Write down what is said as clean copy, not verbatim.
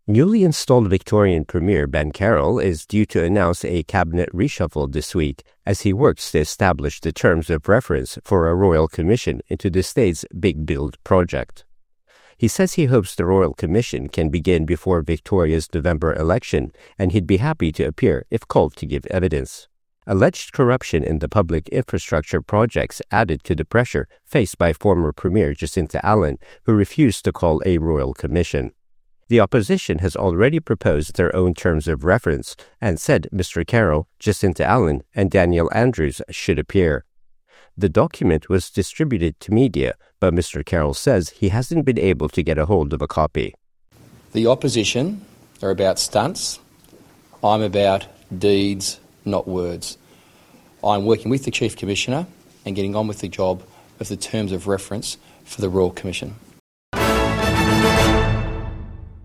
Newly installed Victorian Premier Ben Carroll is due to announce a cabinet reshuffle this week as he works to establish the terms of reference for a royal commission into the state's Big Build project. He says he hopes the royal commission can begin before Victoria's November election, and he'd be happy to appear if called to give evidence. Alleged corruption in the public infrastructure projects added to the pressure faced by former Premier Jacinta Allan, who refused to call a royal commission. The opposition has already proposed their own terms of reference and said Mr. Carroll, Jacinta Allan, and Daniel Andrews should appear. The document was distributed to media, but Mr. Carroll says he hasn't been able to get a hold of a copy. The opposition are about stunts. I'm about deeds, not words. I'm working with the Chief Commissioner and getting on with the job of the terms of reference for the Royal Commission.